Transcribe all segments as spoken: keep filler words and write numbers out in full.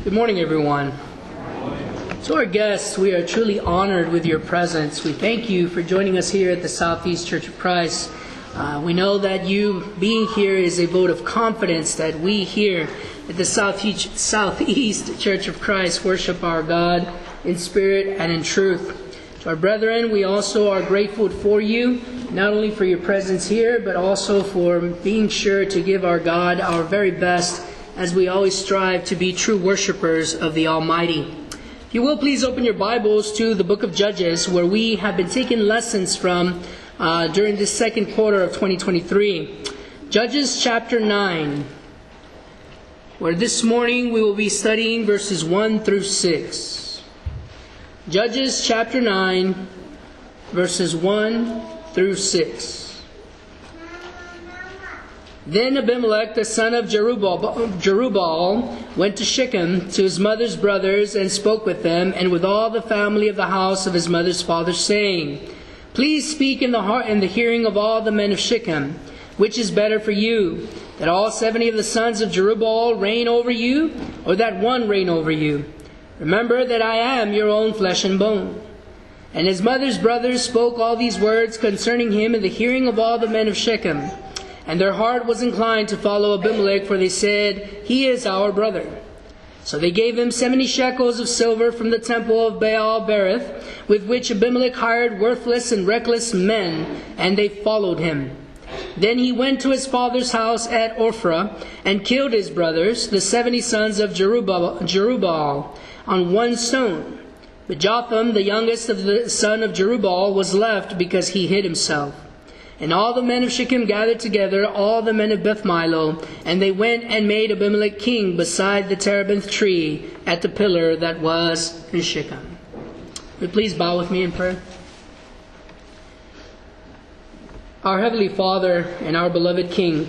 Good morning, everyone. To our guests, we are truly honored with your presence. We thank you for joining us here at the Southeast Church of Christ. Uh, we know that you being here is a vote of confidence that we here at the Southeast, Southeast Church of Christ worship our God in spirit and in truth. To our brethren, we also are grateful for you, not only for your presence here, but also for being sure to give our God our very best as we always strive to be true worshipers of the Almighty. If you will, please open your Bibles to the book of Judges, where we have been taking lessons from uh, during this second quarter of twenty twenty-three. Judges chapter nine, where this morning we will be studying verses one through six. Judges chapter nine, verses one through six. Then Abimelech, the son of Jerubbaal, Jerubbaal, went to Shechem to his mother's brothers and spoke with them and with all the family of the house of his mother's father, saying, Please speak in the heart in the hearing of all the men of Shechem, which is better for you, that all seventy of the sons of Jerubbaal reign over you, or that one reign over you? Remember that I am your own flesh and bone. And his mother's brothers spoke all these words concerning him in the hearing of all the men of Shechem. And their heart was inclined to follow Abimelech, for they said, He is our brother. So they gave him seventy shekels of silver from the temple of Baal-berith, with which Abimelech hired worthless and reckless men, and they followed him. Then he went to his father's house at Ophrah, and killed his brothers, the seventy sons of Jerubbaal, Jerubbaal, on one stone. But Jotham, the youngest of the son of Jerubbaal, was left because he hid himself. And all the men of Shechem gathered together, all the men of Beth-Milo, and they went and made Abimelech king beside the terebinth tree at the pillar that was in Shechem. Would you please bow with me in prayer? Our Heavenly Father and our beloved King,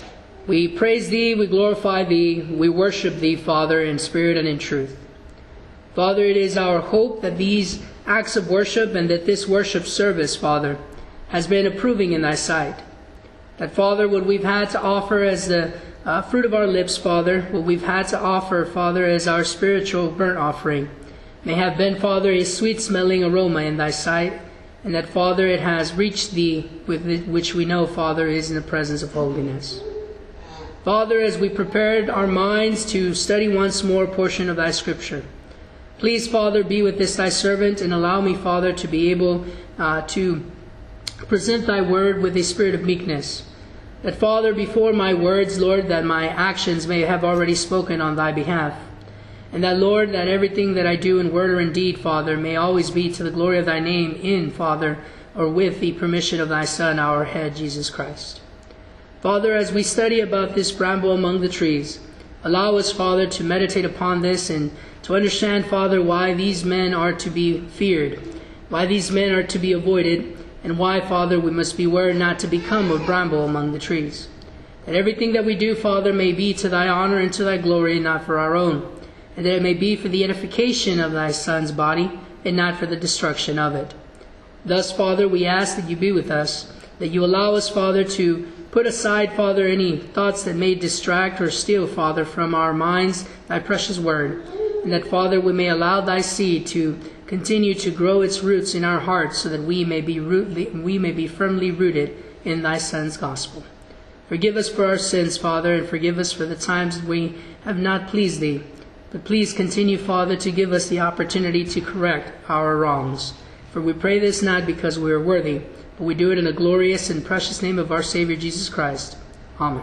we praise Thee, we glorify Thee, we worship Thee, Father, in spirit and in truth. Father, it is our hope that these acts of worship and that this worship service, Father, has been approving in Thy sight. That, Father, what we've had to offer as the uh, fruit of our lips, Father, what we've had to offer, Father, as our spiritual burnt offering, may have been, Father, a sweet-smelling aroma in Thy sight, and that, Father, it has reached Thee, with it, which we know, Father, is in the presence of holiness. Father, as we prepared our minds to study once more a portion of Thy Scripture, please, Father, be with this Thy servant, and allow me, Father, to be able uh, to present Thy word with a spirit of meekness. That, Father, before my words, Lord, that my actions may have already spoken on Thy behalf. And that, Lord, that everything that I do in word or in deed, Father, may always be to the glory of Thy name in, Father, or with the permission of Thy Son, our head, Jesus Christ. Father, as we study about this bramble among the trees, allow us, Father, to meditate upon this and to understand, Father, why these men are to be feared, why these men are to be avoided, and why, Father, we must beware not to become a bramble among the trees. That everything that we do, Father, may be to Thy honor and to Thy glory, not for our own. And that it may be for the edification of Thy Son's body, and not for the destruction of it. Thus, Father, we ask that You be with us, that You allow us, Father, to put aside, Father, any thoughts that may distract or steal, Father, from our minds Thy precious word. And that, Father, we may allow Thy seed to continue to grow its roots in our hearts, so that we may be root, we may be firmly rooted in Thy Son's gospel. Forgive us for our sins, Father, and forgive us for the times that we have not pleased Thee. But please continue, Father, to give us the opportunity to correct our wrongs. For we pray this not because we are worthy, but we do it in the glorious and precious name of our Savior Jesus Christ. Amen.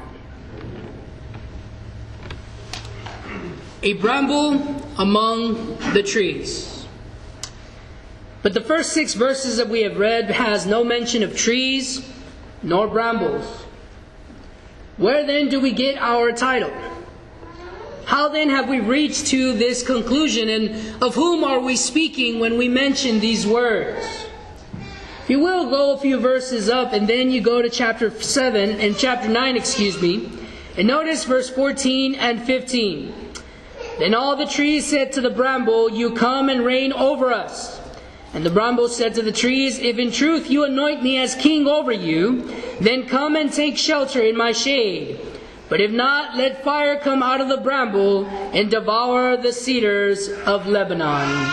A bramble among the trees. But the first six verses that we have read has no mention of trees nor brambles. Where then do we get our title? How then have we reached to this conclusion, and of whom are we speaking when we mention these words? If you will, go a few verses up, and then you go to chapter seven and chapter nine, excuse me, and notice verse fourteen and fifteen. Then all the trees said to the bramble, You come and reign over us. And the bramble said to the trees, If in truth you anoint me as king over you, then come and take shelter in my shade. But if not, let fire come out of the bramble and devour the cedars of Lebanon.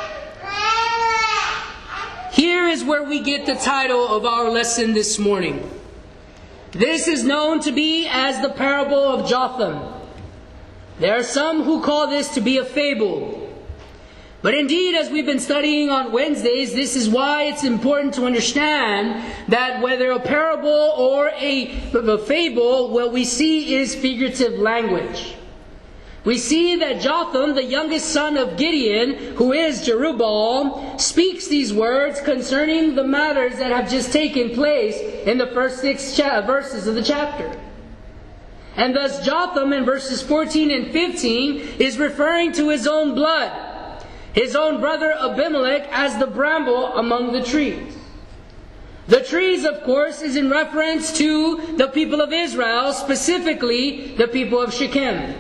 Here is where we get the title of our lesson this morning. This is known to be as the parable of Jotham. There are some who call this to be a fable. But indeed, as we've been studying on Wednesdays, this is why it's important to understand that whether a parable or a, a fable, what we see is figurative language. We see that Jotham, the youngest son of Gideon, who is Jerubbaal, speaks these words concerning the matters that have just taken place in the first six cha- verses of the chapter. And thus Jotham in verses fourteen and fifteen is referring to his own blood, his own brother Abimelech, as the bramble among the trees. The trees, of course, is in reference to the people of Israel, specifically the people of Shechem.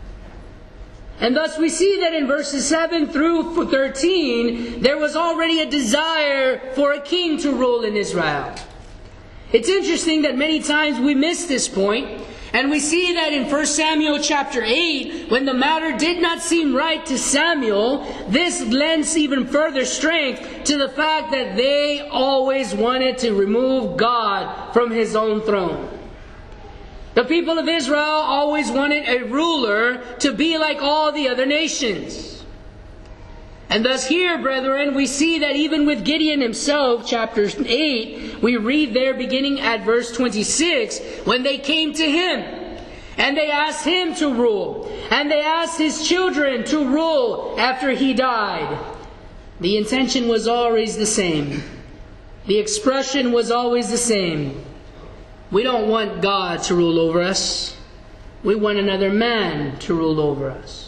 And thus we see that in verses seven through thirteen, there was already a desire for a king to rule in Israel. It's interesting that many times we miss this point. And we see that in First Samuel chapter eight, when the matter did not seem right to Samuel, this lends even further strength to the fact that they always wanted to remove God from His own throne. The people of Israel always wanted a ruler to be like all the other nations. And thus here, brethren, we see that even with Gideon himself, chapter eight, we read there beginning at verse twenty-six, when they came to him, and they asked him to rule, and they asked his children to rule after he died. The intention was always the same. The expression was always the same. We don't want God to rule over us. We want another man to rule over us.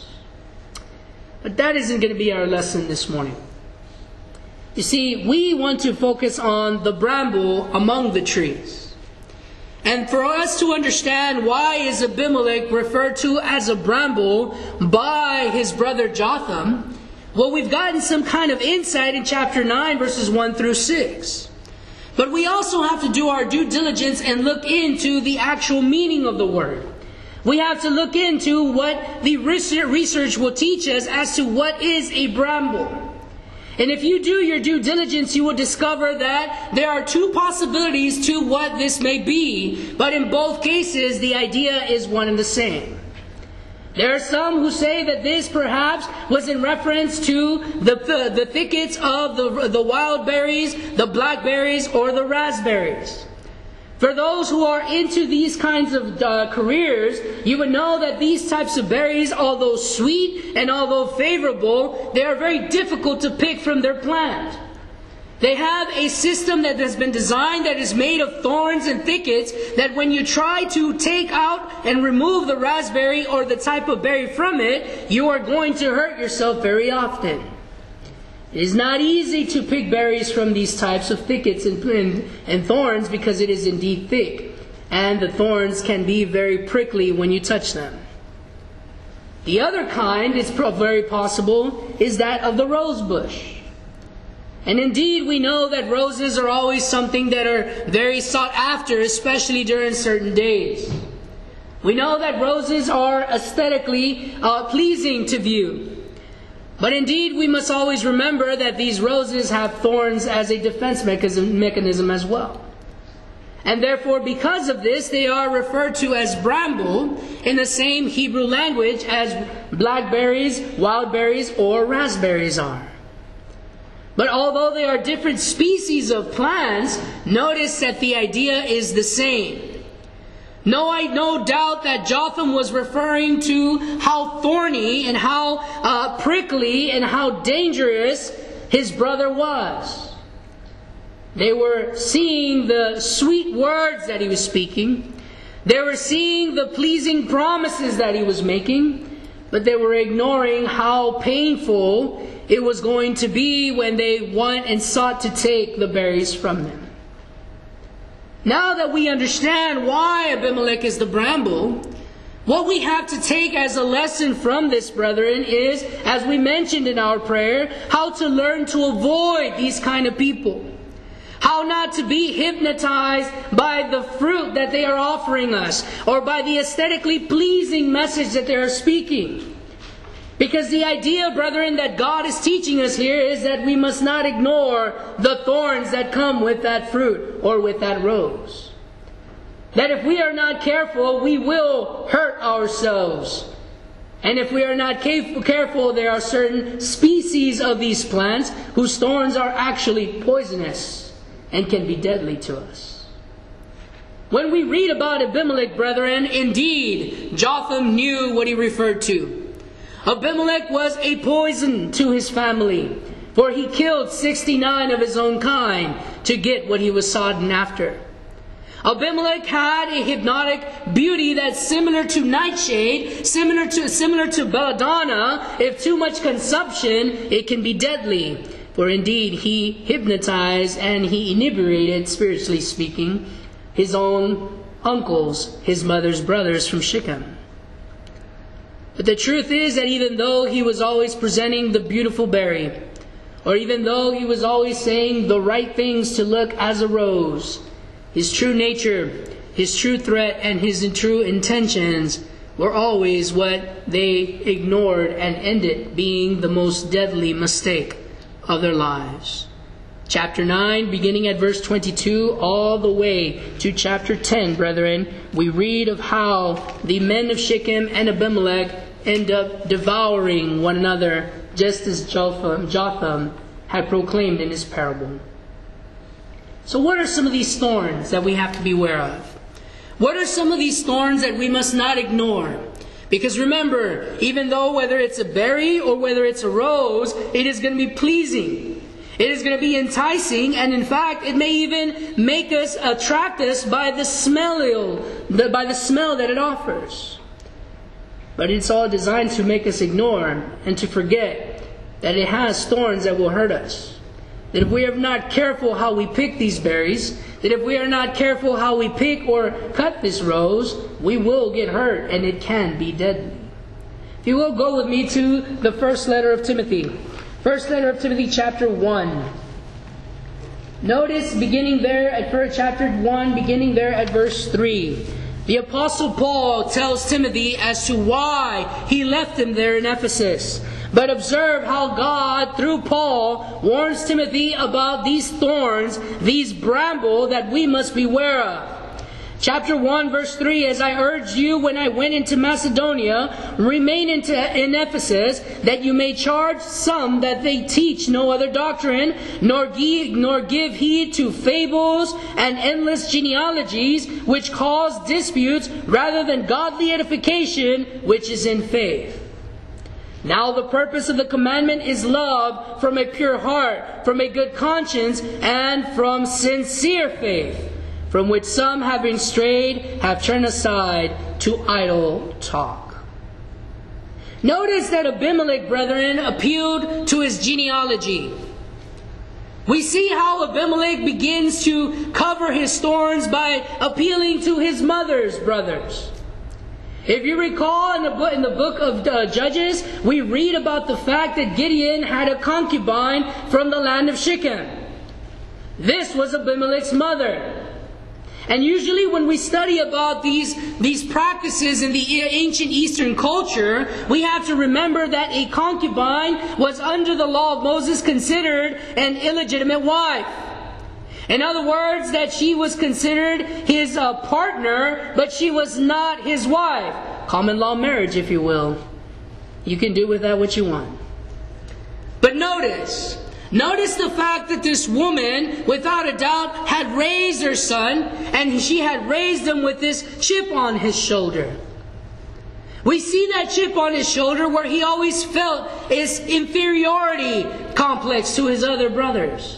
But that isn't going to be our lesson this morning. You see, we want to focus on the bramble among the trees. And for us to understand why is Abimelech referred to as a bramble by his brother Jotham, well, we've gotten some kind of insight in chapter nine, verses one through six. But we also have to do our due diligence and look into the actual meaning of the word. We have to look into what the research will teach us as to what is a bramble. And if you do your due diligence, you will discover that there are two possibilities to what this may be. But in both cases, the idea is one and the same. There are some who say that this perhaps was in reference to the, the, the thickets of the, the wild berries, the blackberries, or the raspberries. For those who are into these kinds of uh, careers, you would know that these types of berries, although sweet and although favorable, they are very difficult to pick from their plant. They have a system that has been designed that is made of thorns and thickets, that when you try to take out and remove the raspberry or the type of berry from it, you are going to hurt yourself very often. It is not easy to pick berries from these types of thickets and, and, and thorns, because it is indeed thick. And the thorns can be very prickly when you touch them. The other kind, it's very possible, is that of the rose bush. And indeed, we know that roses are always something that are very sought after, especially during certain days. We know that roses are aesthetically uh, pleasing to view. But indeed, we must always remember that these roses have thorns as a defense mechanism, mechanism as well. And therefore, because of this, they are referred to as bramble in the same Hebrew language as blackberries, wild berries, or raspberries are. But although they are different species of plants, notice that the idea is the same. No, I no doubt that Jotham was referring to how thorny and how uh, prickly and how dangerous his brother was. They were seeing the sweet words that he was speaking. They were seeing the pleasing promises that he was making. But they were ignoring how painful it was going to be when they went and sought to take the berries from them. Now that we understand why Abimelech is the bramble, what we have to take as a lesson from this, brethren, is, as we mentioned in our prayer, how to learn to avoid these kind of people. How not to be hypnotized by the fruit that they are offering us, or by the aesthetically pleasing message that they are speaking. Because the idea, brethren, that God is teaching us here is that we must not ignore the thorns that come with that fruit or with that rose. That if we are not careful, we will hurt ourselves. And if we are not careful, there are certain species of these plants whose thorns are actually poisonous and can be deadly to us. When we read about Abimelech, brethren, indeed, Jotham knew what he referred to. Abimelech was a poison to his family, for he killed sixty-nine of his own kind to get what he was sought after. Abimelech had a hypnotic beauty that's similar to nightshade, similar to similar to belladonna. If too much consumption, it can be deadly. For indeed, he hypnotized and he inebriated, spiritually speaking, his own uncles, his mother's brothers from Shechem. But the truth is that even though he was always presenting the beautiful berry, or even though he was always saying the right things to look as a rose, his true nature, his true threat, and his true intentions were always what they ignored and ended being the most deadly mistake of their lives. Chapter nine, beginning at verse twenty-two, all the way to chapter ten, brethren, we read of how the men of Shechem and Abimelech end up devouring one another, just as Jotham, Jotham had proclaimed in his parable. So what are some of these thorns that we have to be aware of? What are some of these thorns that we must not ignore? Because remember, even though whether it's a berry or whether it's a rose, it is going to be pleasing. It is going to be enticing, and in fact, it may even make us, attract us by the smell, by the smell that it offers. But it's all designed to make us ignore and to forget that it has thorns that will hurt us. That if we are not careful how we pick these berries, that if we are not careful how we pick or cut this rose, we will get hurt and it can be deadly. If you will, go with me to the first letter of Timothy. First letter of Timothy, chapter one. Notice beginning there at chapter one, beginning there at verse three. The Apostle Paul tells Timothy as to why he left him there in Ephesus. But observe how God, through Paul, warns Timothy about these thorns, these bramble that we must beware of. Chapter one, verse three, as I urged you when I went into Macedonia, remain into, in Ephesus, that you may charge some that they teach no other doctrine, nor give, nor give heed to fables and endless genealogies, which cause disputes, rather than godly edification, which is in faith. Now the purpose of the commandment is love from a pure heart, from a good conscience, and from sincere faith, from which some, having strayed, have turned aside to idle talk. Notice that Abimelech, brethren, appealed to his genealogy. We see how Abimelech begins to cover his thorns by appealing to his mother's brothers. If you recall in the book, in the book of uh, Judges, we read about the fact that Gideon had a concubine from the land of Shechem. This was Abimelech's mother. And usually when we study about these, these practices in the ancient Eastern culture, we have to remember that a concubine was under the law of Moses considered an illegitimate wife. In other words, that she was considered his uh, partner, but she was not his wife. Common law marriage, if you will. You can do with that what you want. But notice, notice the fact that this woman, without a doubt, had raised her son, and she had raised him with this chip on his shoulder. We see that chip on his shoulder where he always felt his inferiority complex to his other brothers.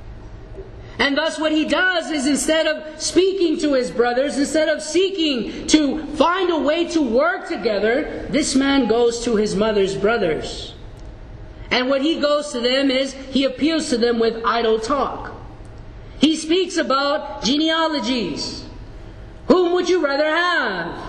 And thus what he does is, instead of speaking to his brothers, instead of seeking to find a way to work together, this man goes to his mother's brothers. And what he goes to them is, he appeals to them with idle talk. He speaks about genealogies. Whom would you rather have?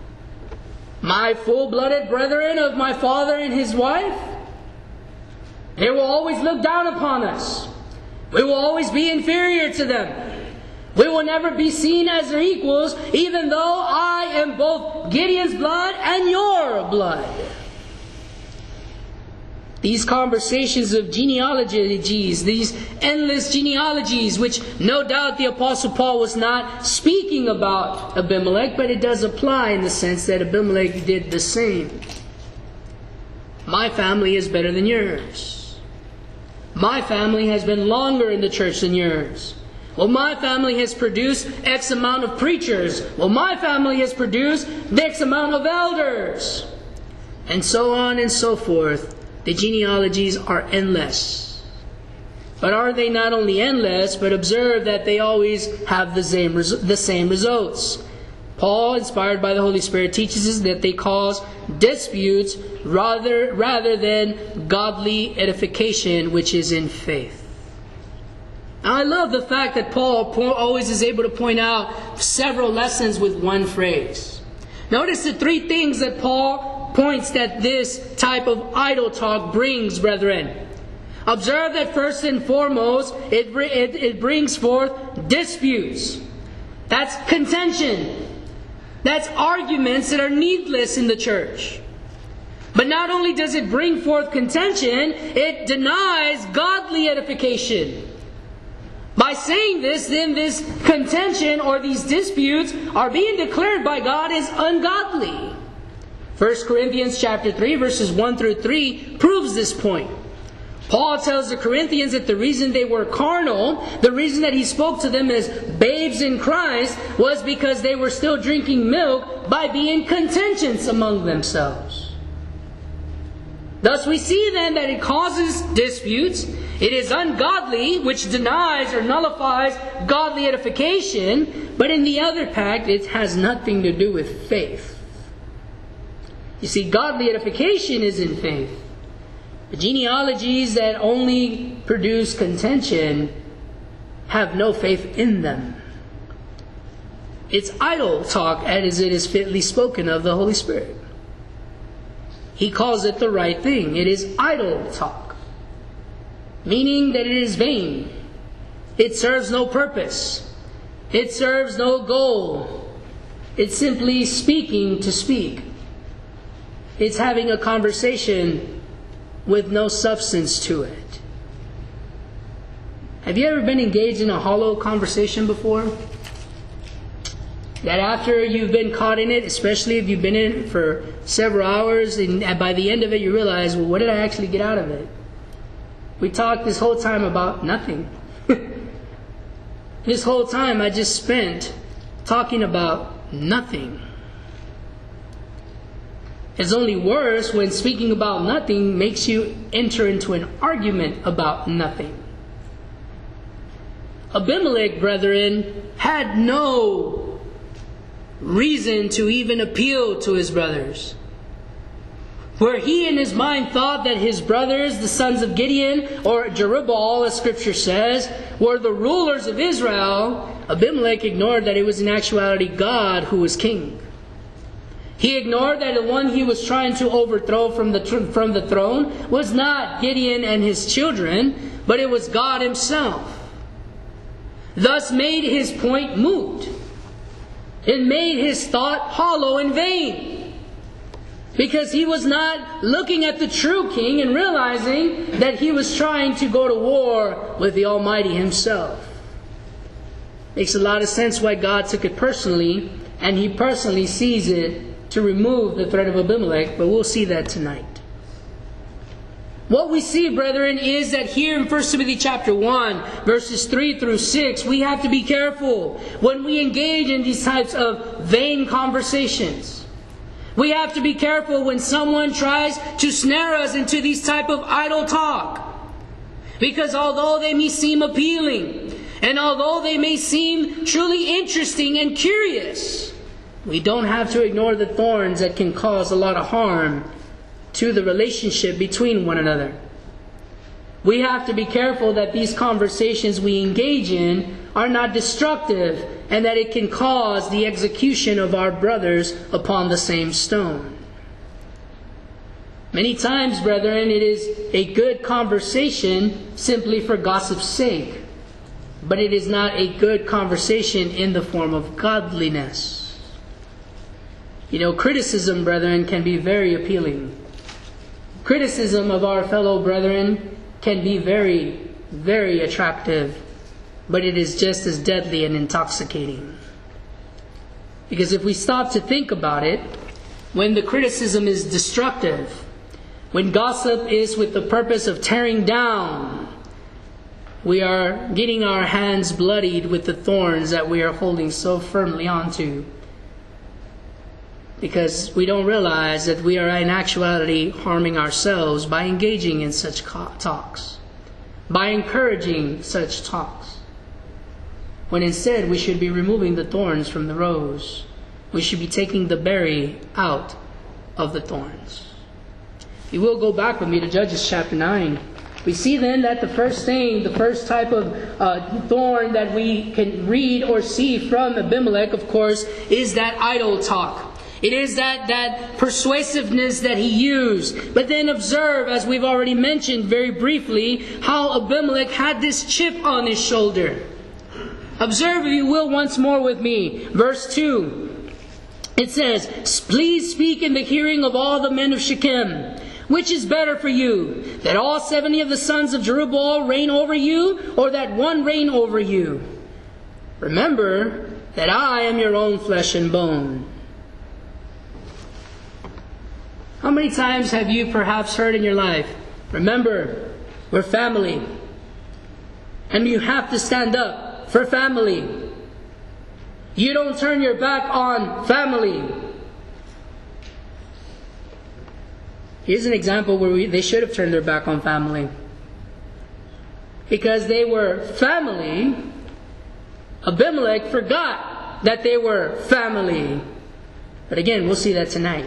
My full-blooded brethren of my father and his wife? They will always look down upon us. We will always be inferior to them. We will never be seen as their equals, even though I am both Gideon's blood and your blood. These conversations of genealogies, these endless genealogies, which no doubt the Apostle Paul was not speaking about Abimelech, but it does apply in the sense that Abimelech did the same. My family is better than yours. My family has been longer in the church than yours. Well, my family has produced X amount of preachers. Well, my family has produced X amount of elders. And so on and so forth. The genealogies are endless. But are they not only endless, but observe that they always have the same, the same results. Paul, inspired by the Holy Spirit, teaches us that they cause disputes rather, rather than godly edification, which is in faith. Now, I love the fact that Paul always is able to point out several lessons with one phrase. Notice the three things that Paul points that this type of idle talk brings, brethren. Observe that first and foremost, it, it, it brings forth disputes. That's contention. That's arguments that are needless in the church. But not only does it bring forth contention, it denies godly edification. By saying this, then this contention or these disputes are being declared by God as ungodly. First Corinthians chapter three, verses one through three proves this point. Paul tells the Corinthians that the reason they were carnal, the reason that he spoke to them as babes in Christ, was because they were still drinking milk by being contentious among themselves. Thus we see then that it causes disputes. It is ungodly, which denies or nullifies godly edification. But in the other pact, it has nothing to do with faith. You see, godly edification is in faith. The genealogies that only produce contention have no faith in them. It's idle talk as it is fitly spoken of the Holy Spirit. He calls it the right thing. It is idle talk, meaning that it is vain. It serves no purpose. It serves no goal. It's simply speaking to speak. It's having a conversation with no substance to it. Have you ever been engaged in a hollow conversation before? That after you've been caught in it, especially if you've been in it for several hours, and by the end of it you realize, well, what did I actually get out of it? We talked this whole time about nothing. This whole time I just spent talking about nothing. It's only worse when speaking about nothing makes you enter into an argument about nothing. Abimelech, brethren, had no reason to even appeal to his brothers. Where he in his mind thought that his brothers, the sons of Gideon, or Jerubbaal, as Scripture says, were the rulers of Israel, Abimelech ignored that it was in actuality God who was king. He ignored that the one he was trying to overthrow from the, from the throne was not Gideon and his children, but it was God himself. Thus made his point moot. It made his thought hollow and vain. Because he was not looking at the true king and realizing that he was trying to go to war with the Almighty himself. Makes a lot of sense why God took it personally, and he personally sees it to remove the threat of Abimelech, but we'll see that tonight. What we see, brethren, is that here in First Timothy chapter one, verses three through six, we have to be careful when we engage in these types of vain conversations. We have to be careful when someone tries to snare us into these type of idle talk. Because although they may seem appealing, and although they may seem truly interesting and curious, we don't have to ignore the thorns that can cause a lot of harm to the relationship between one another. We have to be careful that these conversations we engage in are not destructive, and that it can cause the execution of our brothers upon the same stone. Many times, brethren, it is a good conversation simply for gossip's sake. But it is not a good conversation in the form of godliness. You know, criticism, brethren, can be very appealing. Criticism of our fellow brethren can be very, very attractive. But it is just as deadly and intoxicating. Because if we stop to think about it, when the criticism is destructive, when gossip is with the purpose of tearing down, we are getting our hands bloodied with the thorns that we are holding so firmly onto. Because we don't realize that we are in actuality harming ourselves by engaging in such talks, by encouraging such talks. When instead we should be removing the thorns from the rose. We should be taking the berry out of the thorns. You will go back with me to Judges chapter nine. We see then that the first thing, the first type of uh, thorn that we can read or see from Abimelech, of course, is that idle talk. It is that, that persuasiveness that he used. But then observe, as we've already mentioned very briefly, how Abimelech had this chip on his shoulder. Observe, if you will, once more with me. Verse two. It says, "Please speak in the hearing of all the men of Shechem. Which is better for you, that all seventy of the sons of Jerubbaal reign over you, or that one reign over you? Remember that I am your own flesh and bone." How many times have you perhaps heard in your life, "Remember, we're family, and you have to stand up for family. You don't turn your back on family." Here's an example where we, they should have turned their back on family. Because they were family, Abimelech forgot that they were family. But again, we'll see that tonight.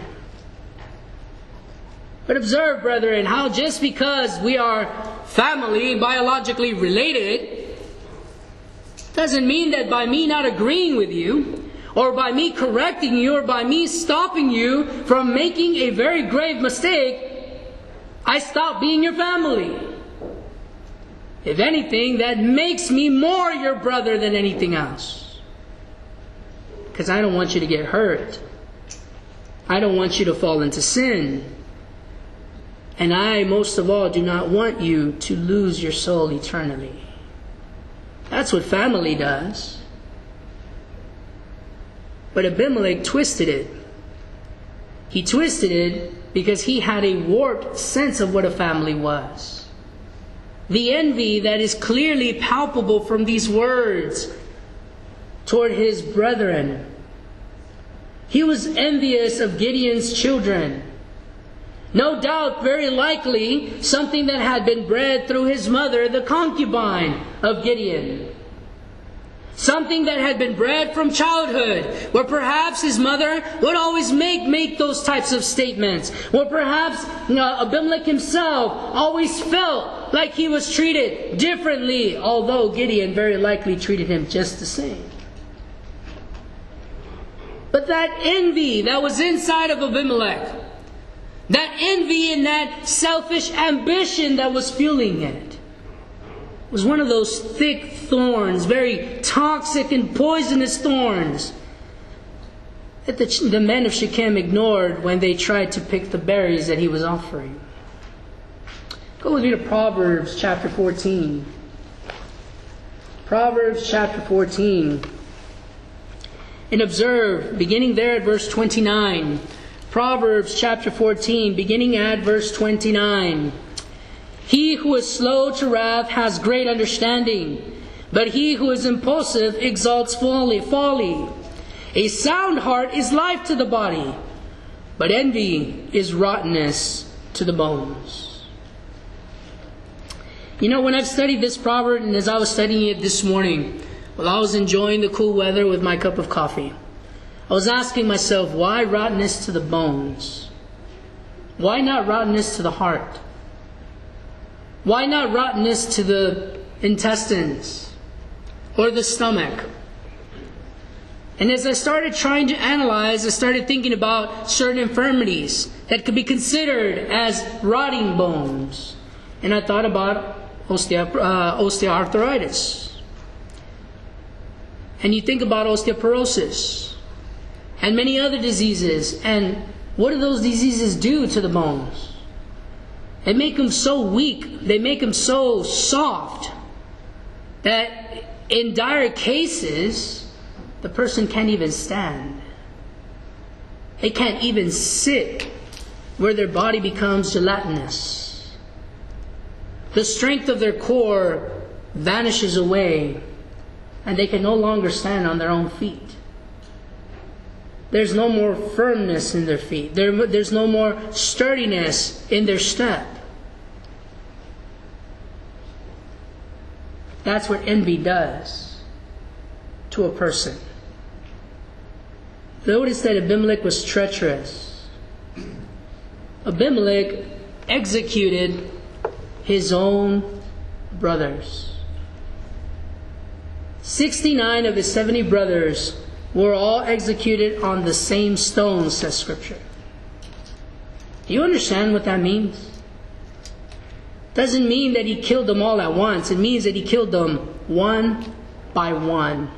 But observe, brethren, how just because we are family, biologically related, doesn't mean that by me not agreeing with you, or by me correcting you, or by me stopping you from making a very grave mistake, I stop being your family. If anything, that makes me more your brother than anything else. Because I don't want you to get hurt. I don't want you to fall into sin. And I, most of all, do not want you to lose your soul eternally. That's what family does. But Abimelech twisted it. He twisted it because he had a warped sense of what a family was. The envy that is clearly palpable from these words toward his brethren. He was envious of Gideon's children. No doubt, very likely, something that had been bred through his mother, the concubine of Gideon. Something that had been bred from childhood, where perhaps his mother would always make, make those types of statements. Where perhaps uh, Abimelech himself always felt like he was treated differently, although Gideon very likely treated him just the same. But that envy that was inside of Abimelech, that envy and that selfish ambition that was fueling it, was one of those thick thorns, very toxic and poisonous thorns, that the, the men of Shechem ignored when they tried to pick the berries that he was offering. Go with me to Proverbs chapter fourteen. Proverbs chapter fourteen. And observe, beginning there at verse twenty-nine. Proverbs chapter fourteen, beginning at verse twenty-nine. "He who is slow to wrath has great understanding, but he who is impulsive exalts folly. folly. A sound heart is life to the body, but envy is rottenness to the bones." You know, when I've studied this proverb, and as I was studying it this morning, while I was enjoying the cool weather with my cup of coffee, I was asking myself, why rottenness to the bones? Why not rottenness to the heart? Why not rottenness to the intestines or the stomach? And as I started trying to analyze, I started thinking about certain infirmities that could be considered as rotting bones. And I thought about osteo- uh, osteoarthritis. And you think about osteoporosis and many other diseases. And what do those diseases do to the bones? They make them so weak, they make them so soft, that in dire cases, the person can't even stand. They can't even sit, where their body becomes gelatinous. The strength of their core vanishes away, and they can no longer stand on their own feet. There's no more firmness in their feet. There, there's no more sturdiness in their step. That's what envy does to a person. Notice that Abimelech was treacherous. Abimelech executed his own brothers. sixty-nine of his seventy brothers were all executed on the same stone, says Scripture. Do you understand what that means? Doesn't mean that he killed them all at once. It means that he killed them one by one.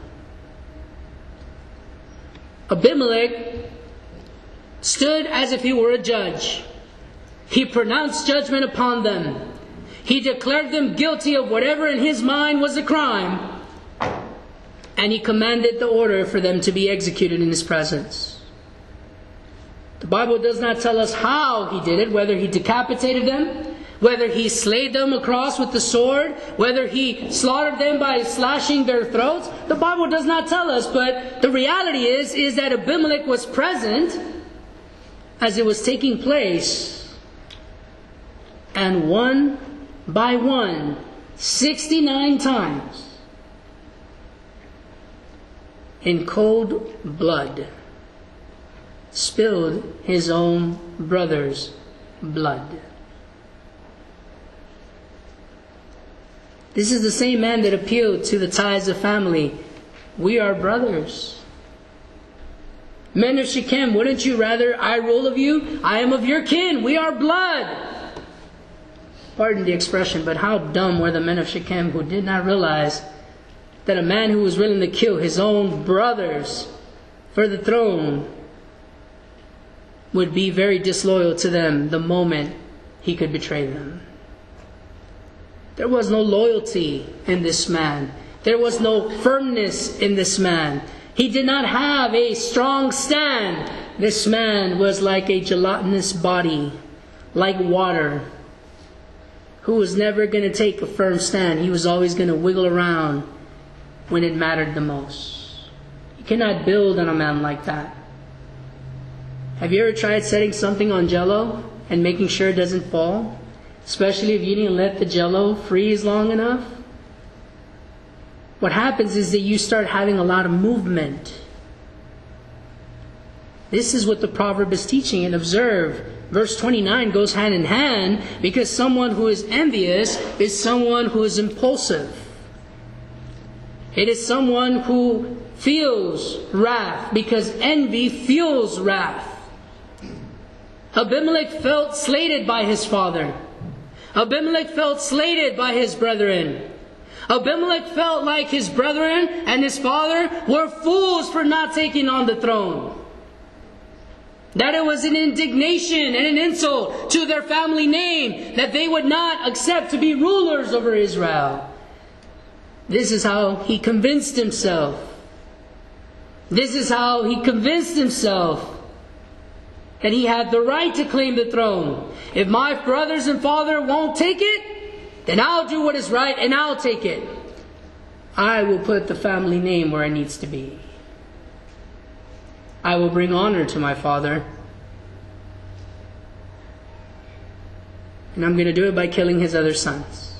Abimelech stood as if he were a judge. He pronounced judgment upon them. He declared them guilty of whatever in his mind was a crime. And he commanded the order for them to be executed in his presence. The Bible does not tell us how he did it, whether he decapitated them, whether he slayed them across with the sword, whether he slaughtered them by slashing their throats. The Bible does not tell us, but the reality is, is that Abimelech was present as it was taking place. And one by one, sixty-nine times, in cold blood, spilled his own brother's blood. This is the same man that appealed to the ties of family. We are brothers. Men of Shechem, wouldn't you rather I rule of you? I am of your kin. We are blood. Pardon the expression, but how dumb were the men of Shechem who did not realize that a man who was willing to kill his own brothers for the throne would be very disloyal to them the moment he could betray them. There was no loyalty in this man. There was no firmness in this man. He did not have a strong stand. This man was like a gelatinous body, like water, who was never going to take a firm stand. He was always going to wiggle around when it mattered the most. You cannot build on a man like that. Have you ever tried setting something on Jell-O and making sure it doesn't fall? Especially if you didn't let the Jell-O freeze long enough. What happens is that you start having a lot of movement. This is what the proverb is teaching. And observe, verse twenty-nine goes hand in hand, because someone who is envious is someone who is impulsive. It is someone who feels wrath, because envy fuels wrath. Abimelech felt slated by his father. Abimelech felt slated by his brethren. Abimelech felt like his brethren and his father were fools for not taking on the throne. That it was an indignation and an insult to their family name that they would not accept to be rulers over Israel. This is how he convinced himself. This is how he convinced himself that he had the right to claim the throne. If my brothers and father won't take it, then I'll do what is right and I'll take it. I will put the family name where it needs to be. I will bring honor to my father. And I'm going to do it by killing his other sons.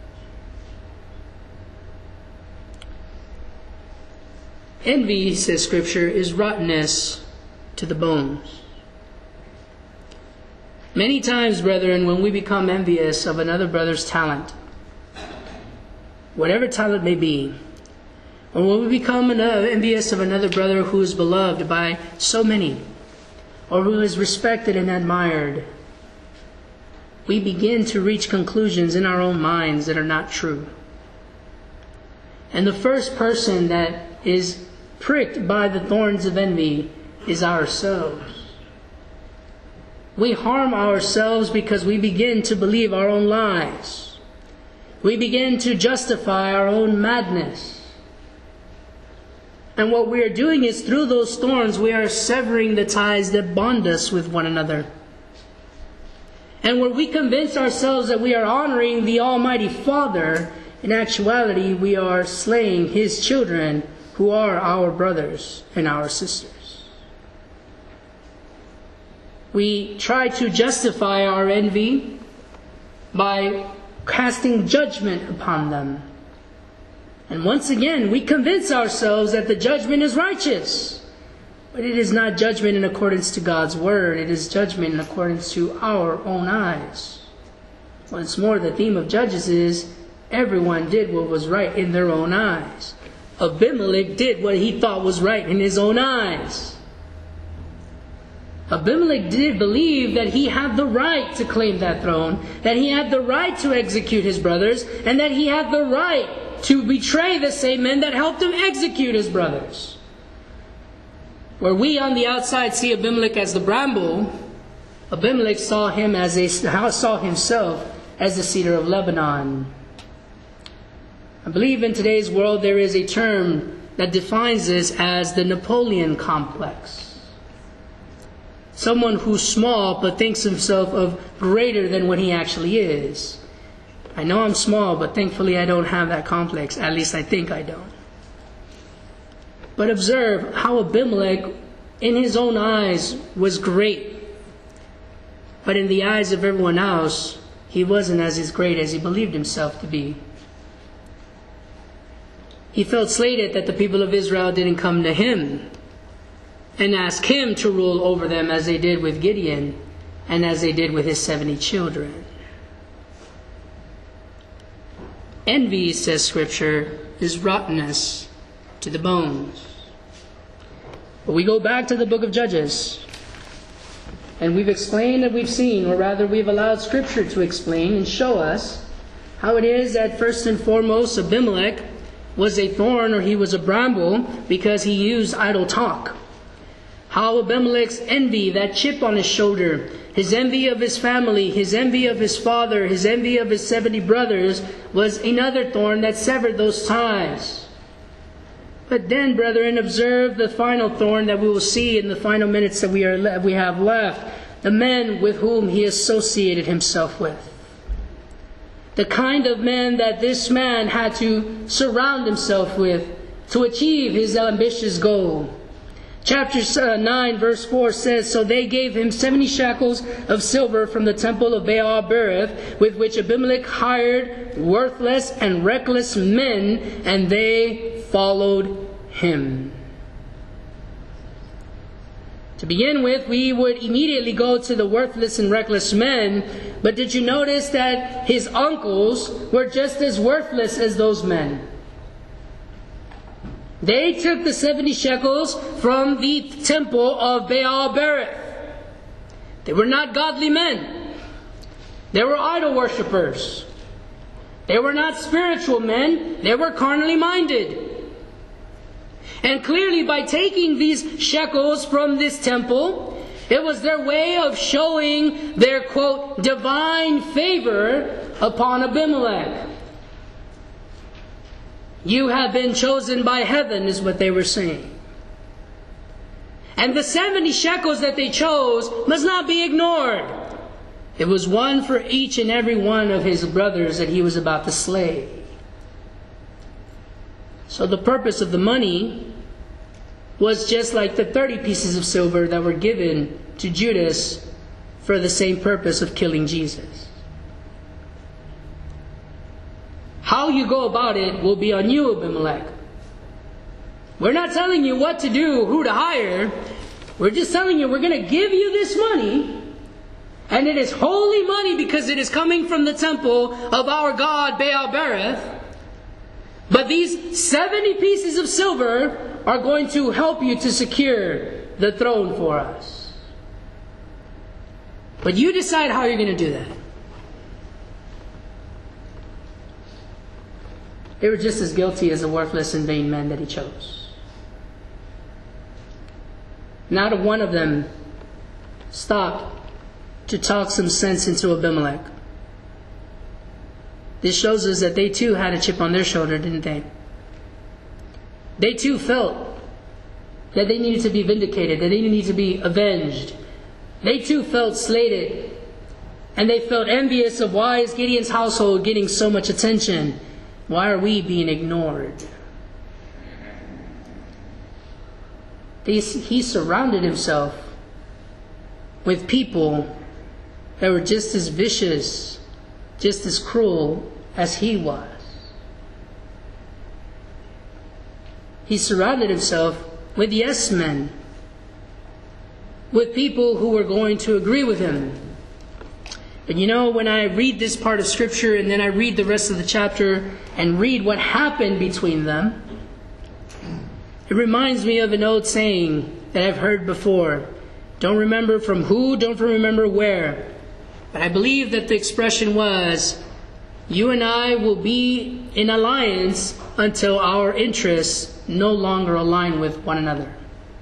Envy, says Scripture, is rottenness to the bones. Many times, brethren, when we become envious of another brother's talent, whatever talent may be, or when we become envious of another brother who is beloved by so many, or who is respected and admired, we begin to reach conclusions in our own minds that are not true. And the first person that is pricked by the thorns of envy is ourselves. We harm ourselves because we begin to believe our own lies. We begin to justify our own madness. And what we are doing is, through those thorns, we are severing the ties that bond us with one another. And where we convince ourselves that we are honoring the Almighty Father, in actuality we are slaying His children, who are our brothers and our sisters. We try to justify our envy by casting judgment upon them. And once again, we convince ourselves that the judgment is righteous. But it is not judgment in accordance to God's Word. It is judgment in accordance to our own eyes. Once more, the theme of Judges is, everyone did what was right in their own eyes. Abimelech did what he thought was right in his own eyes. Abimelech did believe that he had the right to claim that throne, that he had the right to execute his brothers, and that he had the right to betray the same men that helped him execute his brothers. Where we on the outside see Abimelech as the bramble, Abimelech saw him as a saw himself as the cedar of Lebanon. I believe in today's world there is a term that defines this as the Napoleon complex. Someone who's small but thinks himself of greater than what he actually is. I know I'm small, but thankfully I don't have that complex. At least I think I don't. But observe how Abimelech, in his own eyes, was great. But in the eyes of everyone else, he wasn't as great as he believed himself to be. He felt slighted that the people of Israel didn't come to him and ask him to rule over them as they did with Gideon and as they did with his seventy children. Envy, says Scripture, is rottenness to the bones. But we go back to the book of Judges, and we've explained and we've seen, or rather we've allowed Scripture to explain and show us how it is that first and foremost Abimelech was a thorn, or he was a bramble, because he used idle talk. How Abimelech's envy, that chip on his shoulder, his envy of his family, his envy of his father, his envy of his seventy brothers, was another thorn that severed those ties. But then, brethren, observe the final thorn that we will see in the final minutes that we are we have left. The men with whom he associated himself with. The kind of men that this man had to surround himself with to achieve his ambitious goal. Chapter nine, verse four says, "So they gave him seventy shekels of silver from the temple of Baal-berith, with which Abimelech hired worthless and reckless men, and they followed him." To begin with, we would immediately go to the worthless and reckless men, but did you notice that his uncles were just as worthless as those men? They took the seventy shekels from the temple of Baal-berith. They were not godly men. They were idol worshippers. They were not spiritual men. They were carnally minded. And clearly, by taking these shekels from this temple, it was their way of showing their, quote, divine favor upon Abimelech. You have been chosen by heaven, is what they were saying. And the seventy shekels that they chose must not be ignored. It was one for each and every one of his brothers that he was about to slay. So the purpose of the money was just like the thirty pieces of silver that were given to Judas for the same purpose of killing Jesus. How you go about it will be on you, Abimelech. We're not telling you what to do, who to hire. We're just telling you we're going to give you this money, and it is holy money because it is coming from the temple of our god Baal-berith. But these seventy pieces of silver are going to help you to secure the throne for us. But you decide how you're going to do that. They were just as guilty as the worthless and vain men that he chose. Not a one of them stopped to talk some sense into Abimelech. This shows us that they too had a chip on their shoulder, didn't they? They too felt that they needed to be vindicated, that they needed to be avenged. They too felt slated, and they felt envious of why is Gideon's household getting so much attention? Why are we being ignored? They, he surrounded himself with people that were just as vicious, just as cruel as he was. He surrounded himself with yes men, with people who were going to agree with him. But you know, when I read this part of Scripture and then I read the rest of the chapter and read what happened between them, it reminds me of an old saying that I've heard before. Don't remember from who, don't remember where. But I believe that the expression was, you and I will be in alliance until our interests no longer align with one another.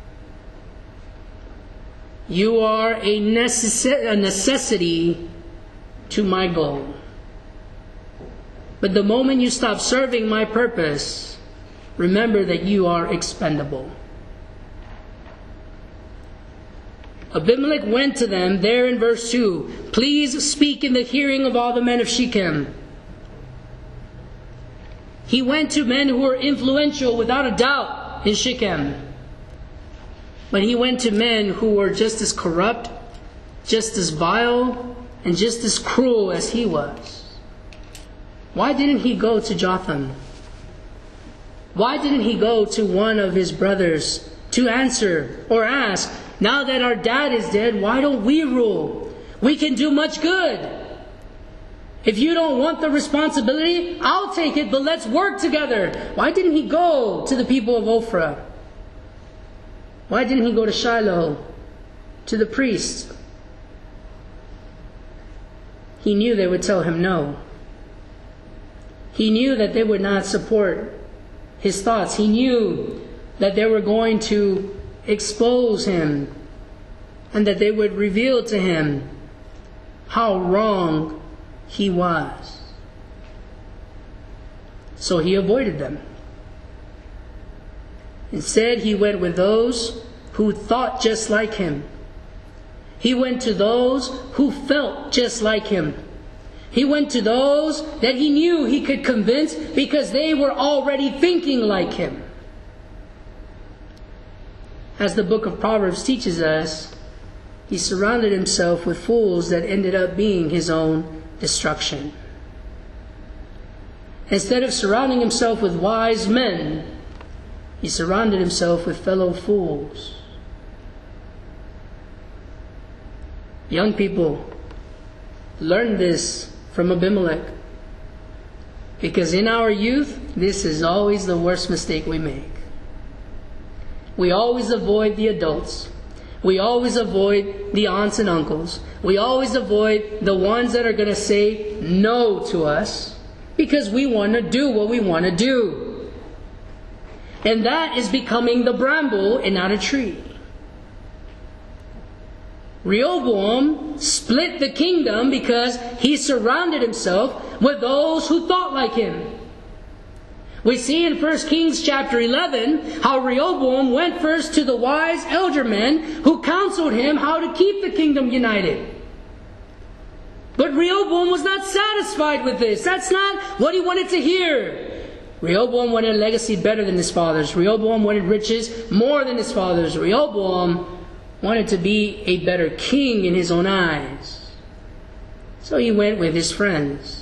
You are a, necess- a necessity to my goal. But the moment you stop serving my purpose, remember that you are expendable. Abimelech went to them there in verse two. Please speak in the hearing of all the men of Shechem. He went to men who were influential without a doubt in Shechem. But he went to men who were just as corrupt, just as vile, and just as cruel as he was. Why didn't he go to Jotham? Why didn't he go to one of his brothers to answer or ask, now that our dad is dead, why don't we rule? We can do much good. If you don't want the responsibility, I'll take it, but let's work together. Why didn't he go to the people of Ophrah? Why didn't he go to Shiloh, to the priests? He knew they would tell him no. He knew that they would not support his thoughts. He knew that they were going to expose him and that they would reveal to him how wrong he was. So he avoided them. Instead, he went with those who thought just like him. He went to those who felt just like him. He went to those that he knew he could convince because they were already thinking like him. As the book of Proverbs teaches us, he surrounded himself with fools that ended up being his own destruction. Instead of surrounding himself with wise men, he surrounded himself with fellow fools. Young people, learn this from Abimelech. Because in our youth, this is always the worst mistake we make. We always avoid the adults. We always avoid the aunts and uncles. We always avoid the ones that are going to say no to us because we want to do what we want to do. And that is becoming the bramble and not a tree. Rehoboam split the kingdom because he surrounded himself with those who thought like him. We see in First Kings chapter eleven how Rehoboam went first to the wise elder men who counseled him how to keep the kingdom united. But Rehoboam was not satisfied with this. That's not what he wanted to hear. Rehoboam wanted a legacy better than his father's. Rehoboam wanted riches more than his father's. Rehoboam wanted to be a better king in his own eyes. So he went with his friends.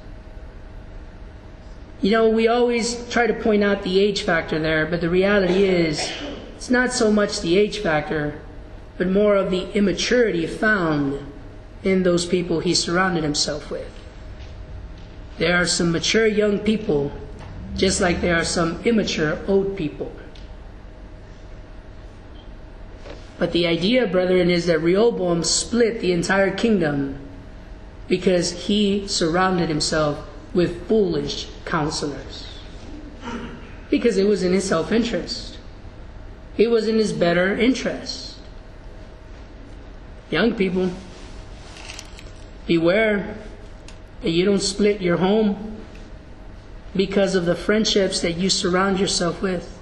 You know, we always try to point out the age factor there, but the reality is, it's not so much the age factor, but more of the immaturity found in those people he surrounded himself with. There are some mature young people, just like there are some immature old people. But the idea, brethren, is that Rehoboam split the entire kingdom because he surrounded himself with foolish counselors. Because it was in his self-interest. It was in his better interest. Young people, beware that you don't split your home because of the friendships that you surround yourself with.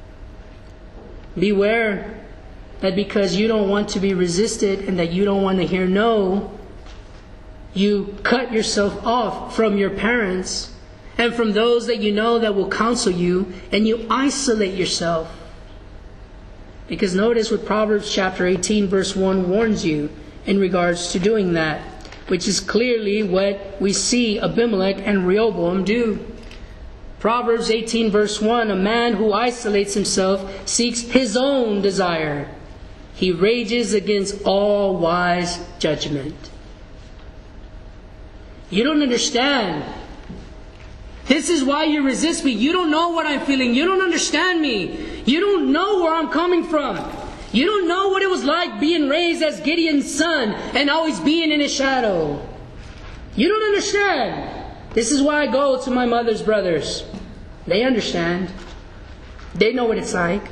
Beware that because you don't want to be resisted and that you don't want to hear no, you cut yourself off from your parents and from those that you know that will counsel you, and you isolate yourself. Because notice what Proverbs chapter eighteen verse one warns you in regards to doing that, which is clearly what we see Abimelech and Rehoboam do. Proverbs eighteen verse one, a man who isolates himself seeks his own desire. He rages against all wise judgment. You don't understand. This is why you resist me. You don't know what I'm feeling. You don't understand me. You don't know where I'm coming from. You don't know what it was like being raised as Gideon's son and always being in his shadow. You don't understand. This is why I go to my mother's brothers. They understand. They know what it's like.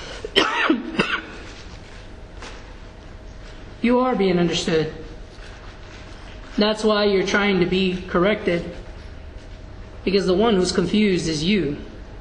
You are being understood. That's why you're trying to be corrected. Because the one who's confused is you.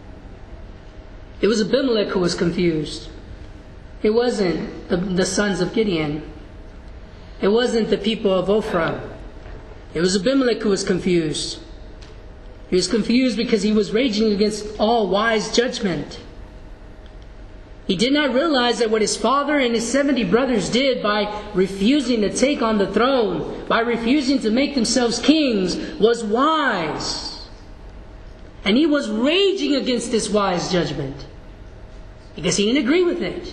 It was Abimelech who was confused. It wasn't the, the sons of Gideon. It wasn't the people of Ophrah. It was Abimelech who was confused. He was confused because he was raging against all wise judgment. He did not realize that what his father and his seventy brothers did by refusing to take on the throne, by refusing to make themselves kings, was wise. And he was raging against this wise judgment because he didn't agree with it.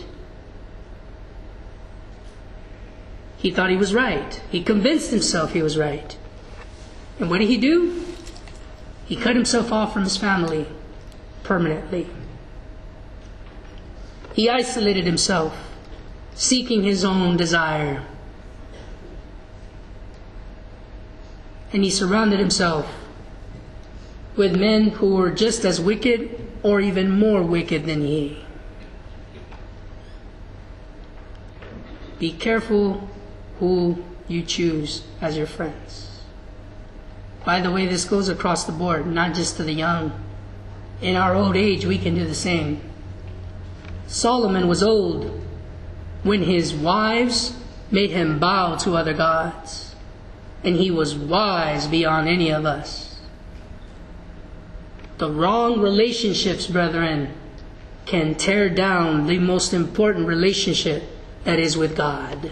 He thought he was right. He convinced himself he was right. And what did he do? He cut himself off from his family permanently. He isolated himself, seeking his own desire. And he surrounded himself with men who were just as wicked or even more wicked than he. Be careful who you choose as your friends. By the way, this goes across the board, not just to the young. In our old age, we can do the same. Solomon was old when his wives made him bow to other gods, and he was wise beyond any of us. The wrong relationships, brethren, can tear down the most important relationship, that is with God.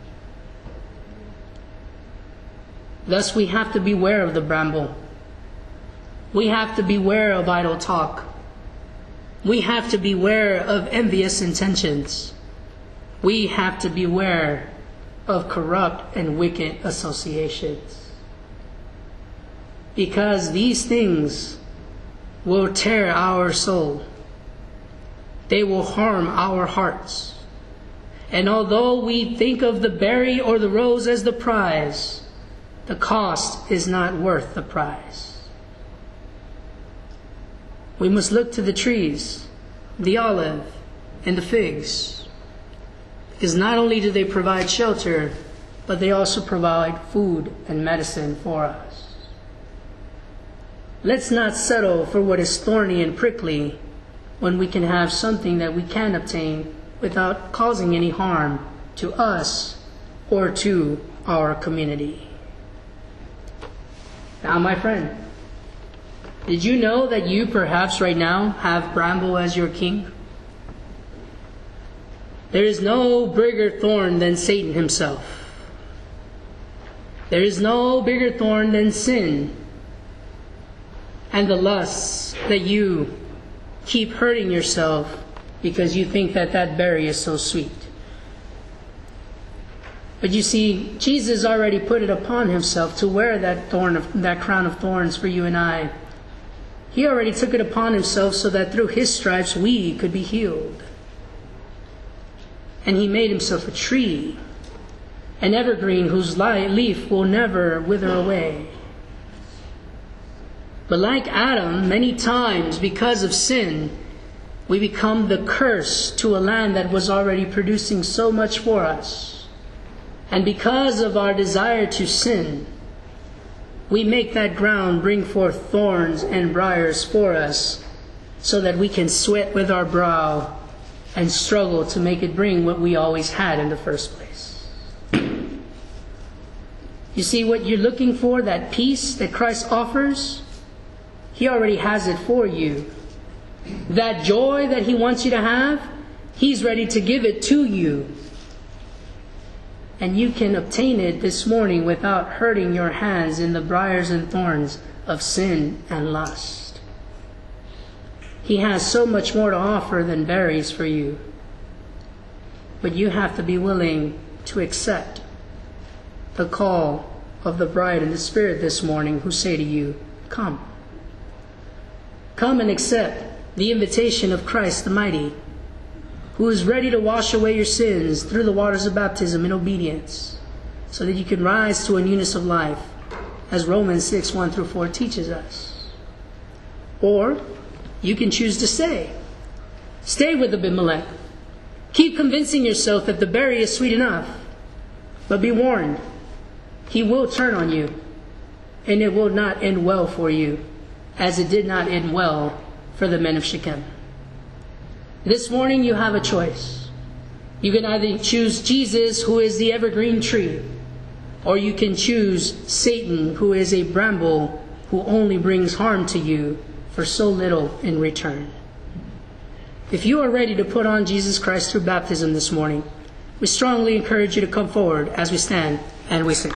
Thus, we have to beware of the bramble. We have to beware of idle talk. We have to beware of envious intentions. We have to beware of corrupt and wicked associations. Because these things will tear our soul. They will harm our hearts. And although we think of the berry or the rose as the prize, the cost is not worth the prize. We must look to the trees, the olive, and the figs. Because not only do they provide shelter, but they also provide food and medicine for us. Let's not settle for what is thorny and prickly when we can have something that we can obtain without causing any harm to us or to our community. Now, my friend, did you know that you perhaps right now have bramble as your king? There is no bigger thorn than Satan himself. There is no bigger thorn than sin and the lusts that you keep hurting yourself because you think that that berry is so sweet. But you see, Jesus already put it upon himself to wear that thorn of, that crown of thorns for you and I. He already took it upon himself so that through his stripes we could be healed. and he made himself a tree, an evergreen whose leaf will never wither away. But like Adam, many times because of sin, we become the curse to a land that was already producing so much for us. And because of our desire to sin, we make that ground bring forth thorns and briars for us, so that we can sweat with our brow and struggle to make it bring what we always had in the first place. You see, what you're looking for, that peace that Christ offers, He already has it for you. That joy that He wants you to have, He's ready to give it to you. And you can obtain it this morning without hurting your hands in the briars and thorns of sin and lust. He has so much more to offer than berries for you. But you have to be willing to accept the call of the bride and the Spirit this morning, who say to you, come. Come and accept the invitation of Christ the Mighty, who is ready to wash away your sins through the waters of baptism in obedience, so that you can rise to a newness of life, as Romans six, one through four teaches us. Or you can choose to stay. Stay with Abimelech. Keep convincing yourself that the berry is sweet enough. But be warned, he will turn on you, and it will not end well for you, as it did not end well for the men of Shechem. This morning you have a choice. You can either choose Jesus, who is the evergreen tree, or you can choose Satan, who is a bramble who only brings harm to you for so little in return. If you are ready to put on Jesus Christ through baptism this morning, we strongly encourage you to come forward as we stand and we sing.